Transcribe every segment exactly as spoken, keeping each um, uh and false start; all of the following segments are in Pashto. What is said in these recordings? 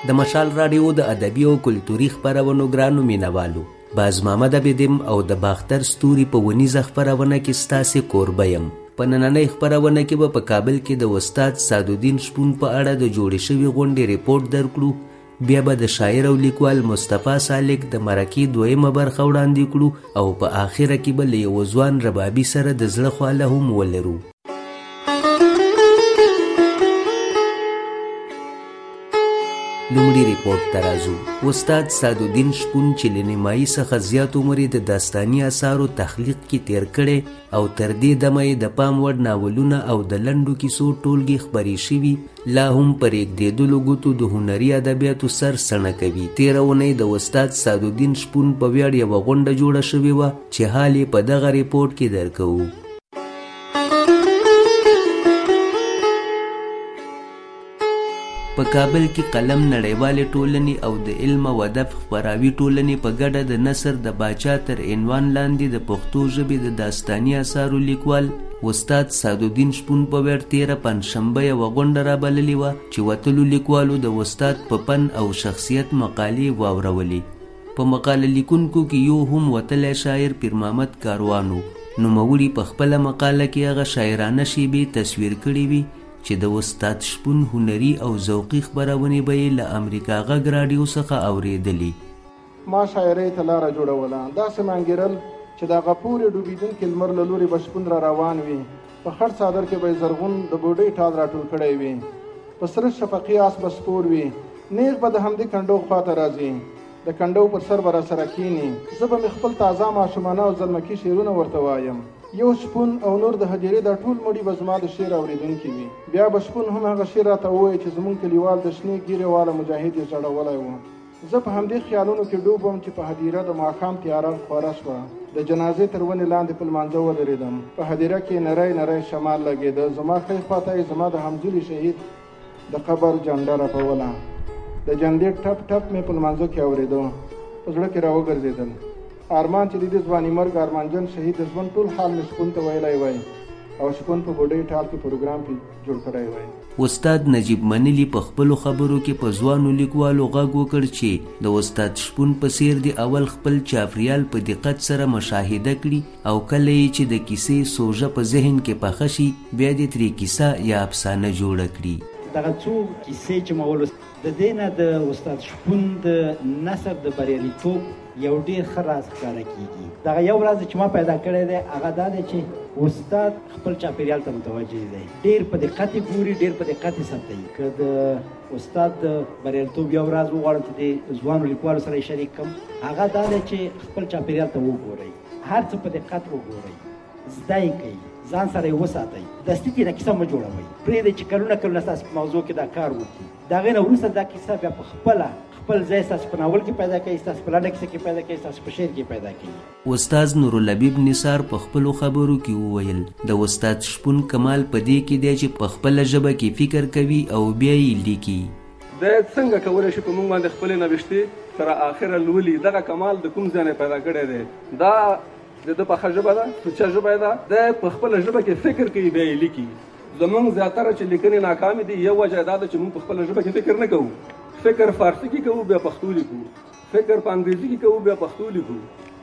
د مشال راډیو د ادبي او کلتوري خپرونو ګرانو مینوالو، باز محمد عبدم او د باختر ستوري په ونیزه خپرونه کې ستاسې کوربه یم. په نننۍ خپرونه کې به په کابل کې د استاد سعدالدین شپون په اړه د جوړې شوې غونډې ریپورټ درکړو. بیا به د شاعر او لیکوال مصطفی سالک د مرکې دویمه برخه وړاندې کړو او په آخره کې به له یوه ځوان ربابي سره د زړه خواله هم ولرو. لومړي ریپورټ ته راځو. استاد سعدالدین شپون چې له نیمایي څخه زیات عمر یې د داستاني اثارو تخلیق کې تیر کړی او تر دې دمه یې د پام وړ ناولونه او د لنډو کیسو ټولګې خپرې شوي لا هم پر ږدېدلو ګوتو د هنري ادبیاتو سر سڼه کوي. تېره اونۍ د استاد سعدالدین شپون په ویاړ یوه غونډه جوړه شوې وه چې حال یې په دغه ریپورټ کې درکوو. په کابل کې قلم نړیوالې ټولنې او د علم او ادب خپراوي ټولنې په ګډه د نثر د باچا تر عنوان لاندې د پښتو ژبې د داستاني اثارو لیکوال استاد سعدالدین شپون په ویاړ تېره پنجشنبه یوه غونډه رابللې وه چې وتلو لیکوالو د استاد په فن او شخصیت مقالې واورولې. په مقاله لیکونکو کې یو هم وتلی شاعر پیر محمد کاروان و. نوموړي په خپله مقاله کې هغه شاعرانه شیبې تصویر کړې وي چې د استاد شپون هنري او ذوقي خپرونې به یې له امریکا غږ راډیو څخه اورېدلې. ما شاعرۍ ته لاره جوړوله، داسې مانګېرل چې د هغه پورې ډوبېدونکي لمر له لورې به شپون را روان وي. په خړ څادر کې به یې زرغون د بوډۍ ټال راټول کړی وي، په سره شفقي آس به سپور وي، نیغ به د همدې کنډو خواته راځي، د کنډو پر سر به راسره کښېني. زه به مې خپل تازه ماشومانه او زلمکي شعرونه ورته وایم. یو شپون او نور د هدیرې دا ټول مړي به زما د شعر اورېدونکي وي. بیا به شپون هم هغه شعر راته ووایي چې زموږ کلیوال د شنې ږیرې واله مجاهد یې زړولی و. زه په همدې خیالونو کې ډوب وم چې په هدیره د ماښام تیاره خوره شوه. د جنازې تر ونې لاندې په لمانځه ودرېدم. په هدیره کې نری نری شمال لګېده. زما ښی خواته یې زما د همزولي شهید د قبر جنډه رپوله. د جنډې ټپ ټپ مې په لمانځه کې اورېده. په زړه کې راوګرځېدل. ارمان چې د دې ځواني مرګ ارمانجن شهید د ژوند ټول حال مې شپون ته ویلی وای او شپون په بوډۍ ټال کې پروګرام پې جوړ کړی وای. استاد نجیب منلي په خپلو خبرو کې په ځوانو لیکوالو غږ وکړ چې د استاد شپون په څېر د اول خپل چاپریال په دقت سره مشاهده کړي او کله یې چې د کیسې سوژه په ذهن کې پخه شي بیا دې ترې کیسه یا افسانه جوړه کړي. دغه څو کیسې چې ما ولوست د دې نه د استاد شپون د نثر د بریالیتوب یو ډېر ښه راز ښکاره کېږي. دغه یو راز چې ما پیدا کړی دی هغه دا دی چې استاد خپل چاپېریال ته متوجه دی، ډېر په دقت یې ګوري، ډېر په دقت یې ثبتوي. که د استاد د بریالیتوب یو راز وغواړم چې د ځوانو لیکوالو سره یې شریک کړم هغه دا دی چې خپل چاپېریال ته وګورئ، هر څه په دقت وګورئ، زده یې کوئ، ځان سره یې وساتئ، دستي ترېنه کیسه مه جوړوئ، پرېږدئ چې کلونه کلونه ستاسو په موضوع کې دا کار وکړي. د هغې نه وروسته دا کیسه بیا په خپله خپل ځای ستاسو په ناول کې پیدا کوي، ستاسو په لنډه کیسه کې پیدا کوي، ستاسو په شعر کې پیدا کوي. استاد نورالحبیب نثار په خپلو خبرو کې وویل د استاد شپون کمال په دې کې دی چې په خپله ژبه کې فکر کوي او بیا یې لیکي. دی څنګه کولی شي په موږ باندې خپلې نوښتې تر آخره لولي؟ دغه کمال د کوم ځای نه پیدا کړی دی؟ دا د ده پخه ژبه ده، سوچه ژبه ده. دی په خپله ژبه کې فکر کوي بیا یې لیکي. زمونږ زیاتره چې لیکنې ناکامې دي یو وجه دا ده چې موږ په خپله ژبه کې فکر نه کوو. فکر فارسی کې کوو بیا پښتو لیکو، فکر په انګریزي کې کوو بیا پښتو لیکو.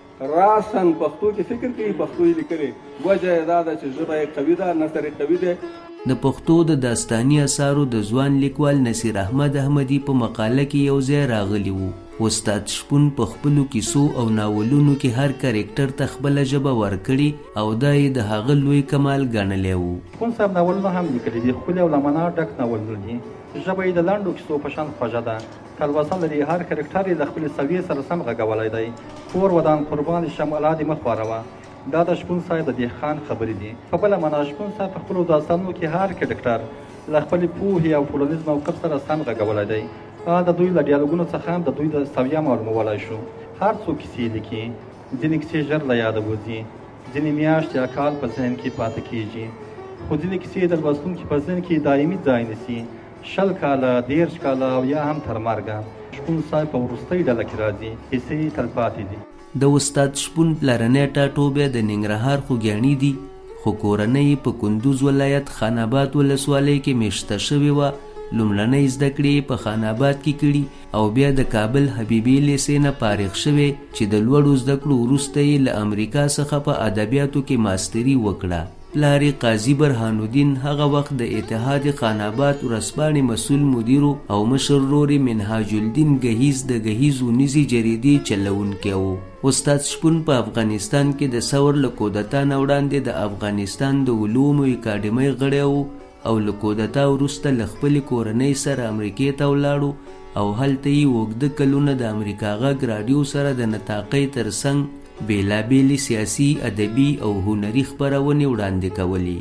راسن پښتو کې فکر کوي، پښتو یې لیکلې. وجه یې دا ده چې ژبه یې قوي ده، نثر یې قوي دی. د پښتو د داستاني اثارو د ځوان لیکوال نصیر احمد احمدي په مقاله کې یو ځای راغلی وو. استاد شپون په خپلو کیسو او ناولونو کې هر کرکټر ته خپله ژبه ورکړي او دا یې د هغه لوی کمال ګڼلی وو. شپون صاحب ناولونه هم لیکلي دي، ښکلي او له معنا ډک ناولونه دي. ژبه یې د لنډو کیسو په شان خوږه ده، تلوسه لري. هر کرکټر یې له خپلې سویې سره سم غږولی دی. کور ودان قربان شم الله دې مه خوروه. دا د شپون صاحب د دهقان خبرې دي. په بله معنا شپون صاحب په خپلو داستانونو کې هر کرکټر له خپلې پوهې او ټولنیز موقف سره سم غږولی دی. د دوی له ډیالوګونو څخه هم د دوی د سویه معلومولی شو. هر څوک کیسې لیکي، ځینې کیسې ژر له یاده وځي، ځینې میاشتې یا کال په ذهن کې پاتې کېږي، خو ځینې کیسې د لوستونکي په ذهن کې دایمي ځای نیسي، شل کاله، دېرش کاله او یا هم تر مرګه. شپون صاحب په وروستۍ ډله کې راځي، کیسې تلپاتې دي. د استاد شپون پلرنی ټاټوبی د ننګرهار خوږیاڼي دي، خو کورنۍ په کندوز ولایت خان آباد ولسوالۍ کې میشته شوې وه لومړنۍ زده کړې په خان آباد کې کړي او بیا د کابل حبیبي لیسې نه فارغ شوی چې د لوړو زده کړو وروسته یې له امریکا څخه په ادبیاتو کې ماستري وکړه. پلار قاضي برهان الدین هغه وخت د اتحاد خان آباد ورځپاڼې مسؤل مدیر او مشر ورور منهاج الدین گهیز د گهیز ونیزي جریدې چلونکی و. استاد شپون په افغانستان کې د ثور له کودتا نه وړاندې د افغانستان د علومو اکاډمۍ غړی و او له کودتا وروسته له خپلې کورنۍ سره امریکې ته ولاړو او هلته یې اوږده کلونه د امریکا غږ راډیو سره د نطاقۍ ترڅنګ بېلابېلې سیاسي، ادبي او هنري خپرونې وړاندې کولې.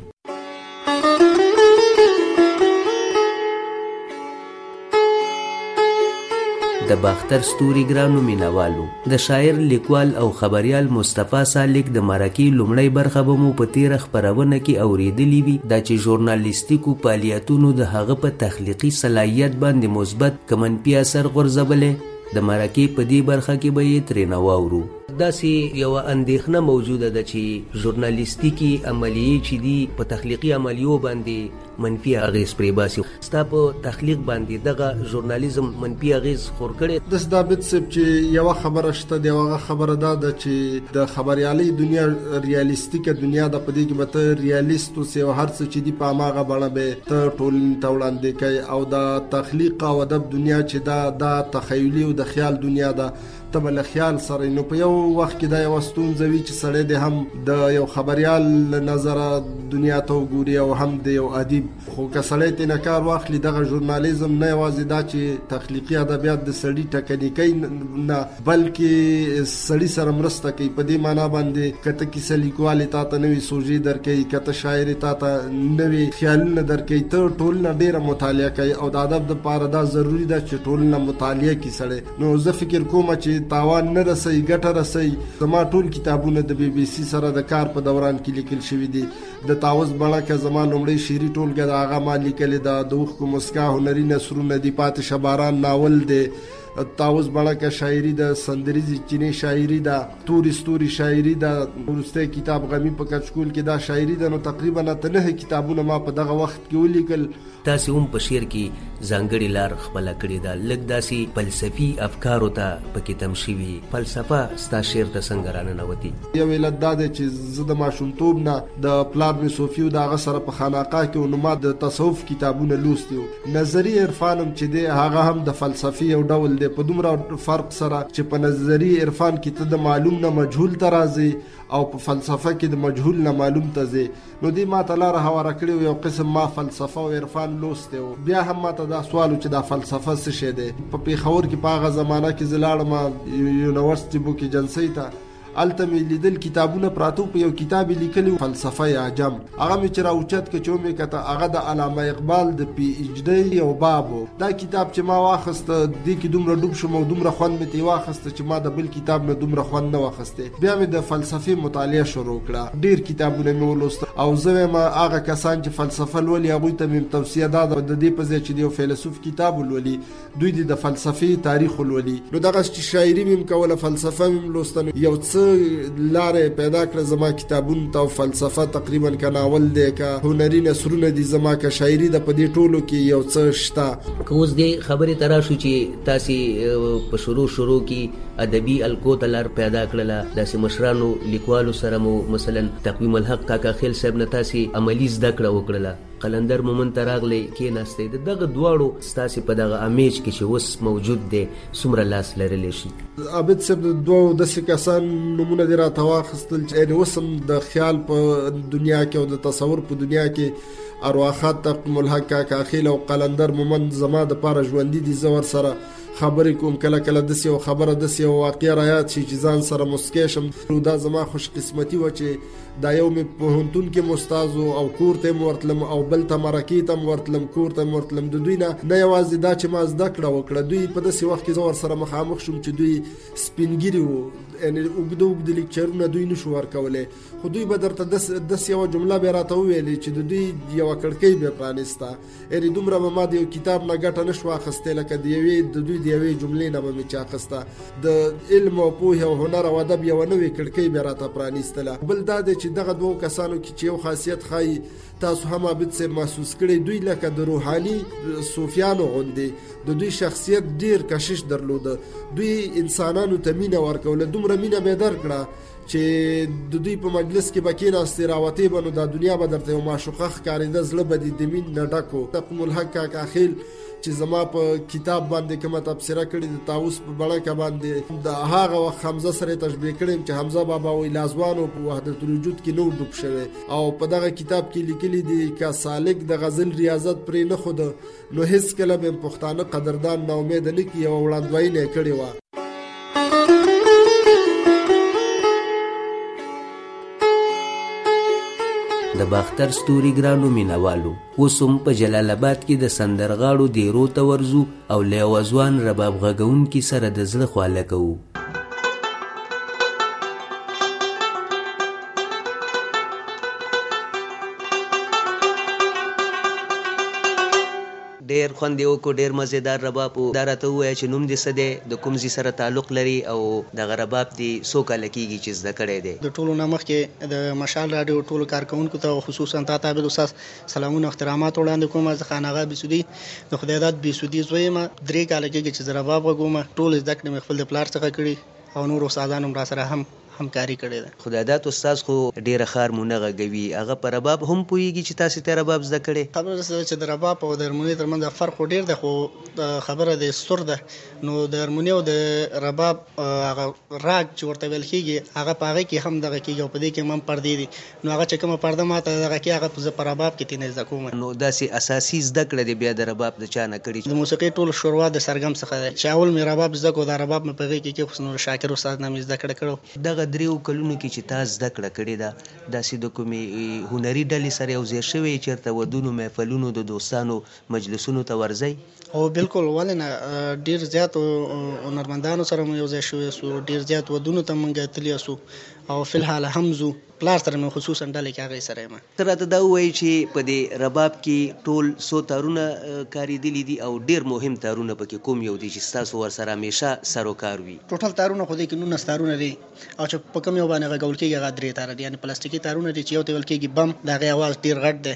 د باختر ستوري ګرانو مینوالو، د شاعر، لیکوال او خبریال مصطفی سالک د مرکې لومړۍ برخه به مو په تیره خپرونه کې اورېدلې وي، دا چې ژورنالیستیکو فعالیتونو د هغه په تخلیقي صلاحیت باندې مثبت که منفي اثر غورځولی. د مرکې په دې برخه کې به یې ترېنه واورو. داسې یوه اندېښنه موجوده ده چې ژورنالیستیکي عملیې چې دي په تخلیقي عملیو باندې منفي اغیز پرې باسي. ستا په تخلیق باندې دغه ژورنالیزم منفي اغیز خور کړی؟ داسې دا بت صاحب چې یوه خبره شته د هغه خبره دا ده چې د خبریالۍ دنیا ریالیستیکه دنیا ده. په دې کې به ته ریالیست اوسې او هر څه چې دي په هماغه بڼه به ته ټولنې ته وړاندې کوي. او د تخلیق او ادب دنیا چې دا دا تخیلي او د خیال دنیا ده، ته به له خیال سره. نو په یو وخت کې دا یوه ستونزه وي چې سړی د هم د یو خبریال له نظره دنیا ته وګوري او هم د یو ادیب. خو که سړی ترېنه کار واخلي، دغه ژورنالیزم نه یوازې دا چې تخلیقي ادبیات د سړي ټکنیکۍ نه، بلکې سړي سره مرسته کوي. په دې معنا باندې که ته کیسه لیکوالې تا ته نوې سوژې درکوي، که ته شاعرې تا ته نوې خیالونه درکوي. ته ټولنه ډېره مطالعه کوي او د ادب دپاره دا ضروري ده چې ټولنه مطالعه کړي سړی. نو زه فکر کوم چې تاوان نه رسوي، ګټه رسوي. زما ټول کتابونه د بی بی سی سره د کار په دوران کې لیکل شوي دي. د تعوض بڼکه زما لومړی شعري ټولګه د هغه ما لیکلې ده. د اوښکو مسکا هنري نثرونه دي، پاتې شه باران ناول دی، تعوض بڼکه شاعري ده، سندریزي چینی شاعري ده، توري ستوري شاعري ده، وروستی کتاب غمی په کچکول کې دا شاعري ده. نو تقریبا اته نهه کتابونه ما په دغه وخت کې ولیکل. تاسې هم په شعر کې ځانګړې لار خپله کړې ده، لږ داسې فلسفي افکارو ته پکې تم شوي. فلسفه ستا شعر ته څنګه راننوتي؟ یو علت دا دی چې زه د ماشومتوب نه د پلار مې صوفي و، د هغه سره په خانقاه کې و، نو ما د تصوف کتابونه لوستي وو. نظري عرفان هم چې دی هغه هم د فلسفي یو ډول دی، په دومره فرق سره چې په نظري عرفان کې ته د معلوم نه مجهول ته راځي او په فلسفه کې د مجهول نه معلوم ته ځي. نو دې ما ته لاره هواره کړې و، یو قسم ما فلسفه او عرفان لوستی و. بیا هم ما ته دا سوال و چې دا فلسفه څه شی دی. په پېښور کې په هغه زمانه کې زه لاړم یونیورسټي بوک ایجنسۍ ته، هلته مې لیدل کتابونه پراته. په یو کتاب یې لیکلي فلسفه عجم، هغه مې چې راوچت که چې ومې کته هغه د علامه اقبال د پي ایچ ډی یو باب و. دا کتاب چې ما واخسته دې کې دومره ډوب شوم او دومره خوند مې ترې واخسته چې ما د بل کتاب نه دومره خوند نه واخستی. بیا مې د فلسفې مطالعه شروع کړه، ډېر کتابونه مې ولوستل. او زه وایم هغه کسان چې فلسفه لولي هغوی ته مې توصیه دا ده د دې په ځای چې د یو فیلسوف کتاب ولولي، دوی دې د فلسفې تاریخ ولولي. نو دغسې شاعري مې هم کوله، فلسفه مې هم لوسته. یو څه لارې پیدا کړه زما کتابونو ته. فلسفه تقریبا که ناول دی، که هنري نثرونه دي زما، که شاعري ده، په دې ټولو کې یو څه شته. که اوس دې خبرې ته راشو چې تاسې په شروع شروع کې ادبي الکو ته لار پیدا کړله، داسې مشرانو لیکوالو سره مو مثلا تقویم الحق کاکا خیل صاحب نه تاسې عملي زده کړه وکړله، قلندر مومن ته راغلی کېناستی. د دغه دواړو ستاسې په دغه امیج کې چې اوس موجود دی څومره لاس لرلی شي؟ عابد صاحب د دوو داسې کسان نومونه دې راته واخیستل چې یعنې اوس هم د خیال په دنیا کې او د تصور په دنیا کې ارواښاد تقویم الحق کاکا خیل او قلندر مومن زما دپاره ژوندي دي. زه ورسره خبرې کوم، کله کله داسې یو خبره داسې یو واقعه رایاد شي چې ځان سره مسکی شم. دا زما خوش قسمتي وه چې دا یو مې پوهنتون کې م استاد او کور ته م ورتلم او بل ته مرکې ته م ورتلم، کور ته م ورتلم. د دوی نه نه یوازې دا چې ما زده کړه وکړه، دوی په داسې وخت کې زه ورسره مخامخ شوم چې دوی سپینګیري وو، یعنې اوږده اوږده لیکچرونه دوی نه شو ورکولی. خو دوی به درته داسې یوه جمله بیا راته وویلې چې د دوی یوه کړکۍ بیا پرانېسته. یعنې دومره به ما د یو کتاب نه ګټه نه شوه اخیستې لکه د یوې د دوی د یوې جملې نه به مې چا اخسته د علم او پوهې او هنر او ادب یوه نوې کړکۍ بیا راته پرانیستله. بل دا دی چې دغه دوو کسانو کې چې یو خاصیت ښایي تاسو هم عابد صاحب محسوس کړی، دوی لکه د روحاني صوفیانو غوندې د دوی شخصیت ډیر کشش درلوده. دوی انسانانو ته مینه ورکوله، دومره مینه به یې درکړه چې د دوی په مجلس کې به کېناستې راوتې به نو دا دنیا به درته یو معشوقه ښکارېده، زړه به دې د مین نه ډک و. تقوم الحق کاکا خیل چې زما په کتاب باندې کومه تبصره کړې د طاووس په بڼکه باندې د هغه وخت حمزه سره تشبیه کړی چې حمزه بابا وایي لازوانو په وحدت الوجود کې نو ډوب شوی، او په دغه کتاب کې لیکلي دي که سالک د غزل ریاضت پرې نه خوده نو هېڅکله به پښتانه قدردان نا امیده نه کړي. یوه وړاندوینه یې کړې وه. د باختر ستوري ګرانو مینوالو، اوس هم په جلال آباد کې د سندرغاړو دیرو ته ورځو او له یوه ځوان رباب غږونکي سره د زړه خواله کوو. ډېر خوند یې وکړو، ډېر مزېدار رباب و. دا راته ووایه چې نوم دې څه دی، د کوم ځای سره تعلق لري او دغه رباب دې څو کاله کېږي چې زده کړی دی؟ د ټولو نه مخکې د مشال راډیو ټولو کارکوونکو ته خصوصا تا ته عابد استاد سلامونه او احترامات وړاندې کوم. زه خان آغا بیسودي د خدای داد بیسودي زوی یم. درې کاله کېږي چې زه رباب غږوم. ټول زده کړې مې خپل د پلار څخه کړي او نور استادانو هم راسره هم همکاري کړې ده. خدای داد استاد خو ډېره ښه هارمونه غږوي، هغه په رباب هم پوهېږي چې تاسې ته رباب زده کړې؟ خبره ده چې د رباب او د هارموني ترمنځ فرق خو ډېر دی، خو خبره د سر ده. نو د هارموني او د رباب هغه راګ چې ورته ویل کېږي هغه په هغې کې هم دغه کېږي او په دې کې هم پردې دي. نو هغه چې کومه پرده ماته دغه کې هغه زه په رباب کې ترېنه زده کوم. نو داسې اساسي زده کړه دې بیا د رباب د چا نه کړي؟ د موسیقۍ ټول شروعات د سرګم څخه ده چې اول مې رباب زده کړو. دا رباب مې په هغې کې کېښود، نور شاکر استاد نه مې زده کړه کړو. دغه دریو کلونو کې چې تا زده کړه کړې ده، داسې د کومې هنري ډلې سره یو ځای شوی چېرته ودونو محفلونو د دوستانو مجلسونو ته ورځئ؟ او بالکل، ولې نه، ډېر زیات هنرمندانو سره مو یو ځای شوی سو، ډېر زیات ودونو ته مونږ تللی سو او فی الحال هم ځو. پلار سره مې خصوصا ډلې کې هغې سره یم. ته راته دا ووایي چې په دې رباب کې ټول څو تارونه کارېدلي دي او ډېر مهم تارونه پکې کوم یو دي چې ستاسو ورسره همیشه سر و کار وي؟ ټوټل تارونه خو دې کې نولس تارونه دي او چې په کوم یو باندې غږول کېږي هغه درې تاره دي، یعنې پلاستیکي تارونه دي چې یو ته ویل کېږي بم، د هغې اواز ډېر غټ دی،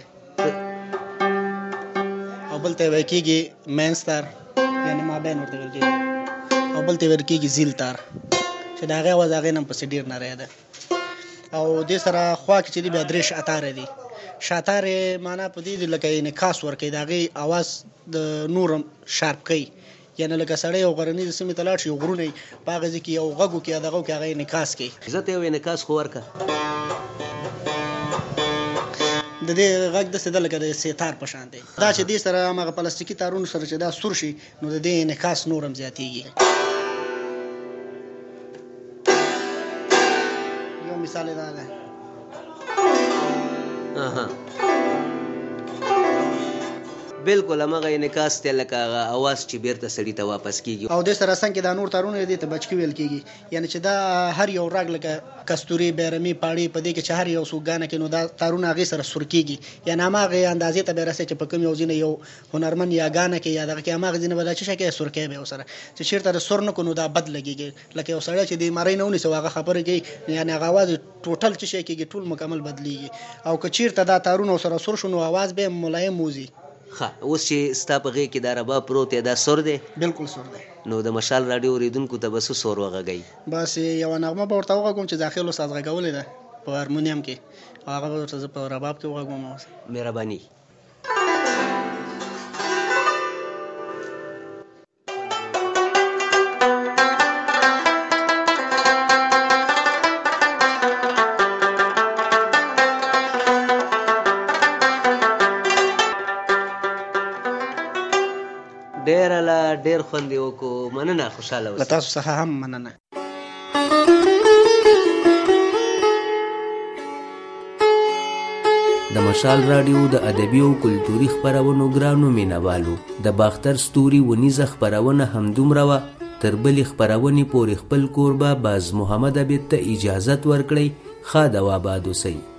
او بل ته ویل کېږي مینس تار یعنې مابین ورته ویل کېږي، او بل ته ویل کېږي زیل تار چې د هغې اواز هغې نه پسې ډېر نری ده. او دې سره خوا کې چې دي بیا درې شاتاره دي. شاتارې معنا په دې دي لکه انعکاس ورکوي، د هغې اواز د نور شارپ کوي، یعنې لکه سړی یو غرنیزې سیمې ته لاړ شي، یو غرونه وي، په هغه ځای کې یو غږ وکړي یا دغه وکړي، هغه انعکاس کوي. زه ته یو انعکاس خو ورکړه. د دې غږ داسې ده لکه د سیتار په شان دی. دا چې دې سره هماغه پلاستیکي تارونو سره چې دا سور شي نو د دې انعکاس نور هم زیاتېږي. یو مثال یې دا دی. بالکل هماغه انعکاس دی لکه هغه اواز چې بیرته سړي ته واپس کېږي. او دې سره څنګ کې دا نور تارونه دي ته بچکي ویل کېږي، یعنې چې دا هر یو راګ لکه کستوري، بیرمي، پاړې په دې کې چې هر یو څوک ګانه کې نو دا تارونه هغې سره سور کېږي، یعنې هماغې اندازې ته به رسي چې په کوم یو ځینې یو هنرمند یا ګانه کې یا دغه کې هماغې ځینې به دا څه شی کوي سور کوي به ورسره، چې چېرته د سور نه کړو نو دا بد لګېږي. لکه یو سړی چې د مرۍ نه ونیسي هغه خبرې کوي، یعنې هغه اواز ټوټل څه شی کېږي ټول مکمل بدلېږي. او که چېرته دا تارونه ورسره سور شو نو اواز به ملایم وځي. ښه، اوس چې ستا په غېږ کې دا رباب پروت دی دا سور دی؟ بالکل سور دی. نو د مشال راډیو اورېدونکو ته به څه سور وغږئ؟ بس یوه نغمه به ورته وغږوم چې داخل استاد غږولې ده په هارمونیم کې، او هغه به ورته زه په رباب کې وغږوم. مهرباني. ډېر لا ډېر خوند یې وکړو، مننه، خوشحاله اوسئ. له تاسو څخه هم مننه. د مشال راډیو د ادبي او کلتوري خپرونو ګرانو مینوالو، د باختر ستوري ونیزه خپرونه همدومره وه. تر بلې خپرونې پورې خپل کوربه باز محمد عبید ته اجازت ورکړئ. ښه د واباد اوسئ.